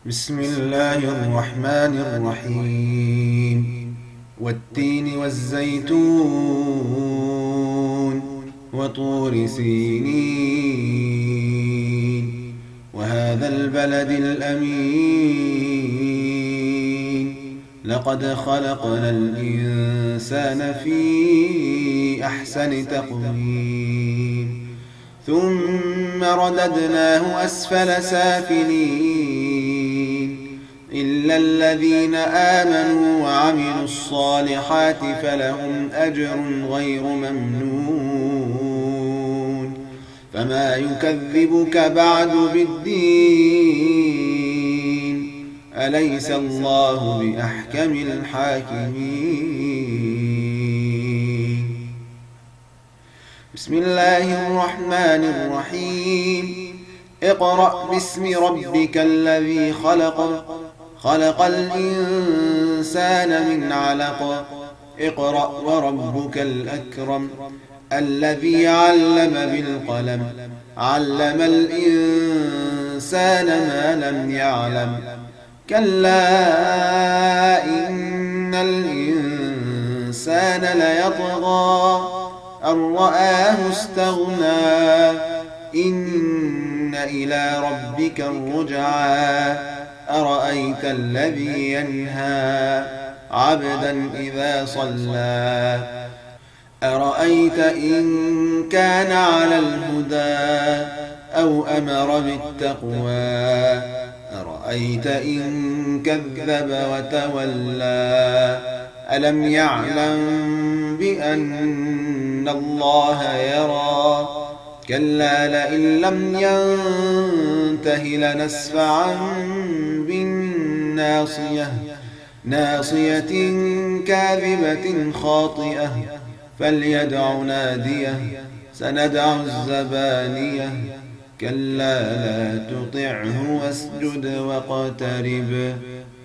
بسم الله الرحمن الرحيم والتين والزيتون وطور سينين وهذا البلد الأمين لقد خلقنا الإنسان في أحسن تقويم ثم رددناه أسفل سافلين إلا الذين آمنوا وعملوا الصالحات فلهم أجر غير ممنون فما يكذبك بعد بالدين أليس الله بأحكم الحاكمين بسم الله الرحمن الرحيم اقرأ باسم ربك الذي خلق خلق الإنسان من علق اقرأ وربك الأكرم الذي علم بالقلم علم الإنسان ما لم يعلم كلا إن الإنسان ليطغى أن رآه استغنى إن إلى ربك الرجعى أرأيت الذي ينهى عبدا إذا صلى أرأيت إن كان على الهدى أو أمر بالتقوى أرأيت إن كذب وتولى ألم يعلم بأن الله يرى كلا لئن لم ينته لنسفعا بالناصية ناصية كاذبة خاطئة فليدع ناديه سندع الزبانية كلا لا تطعه واسجد واقترب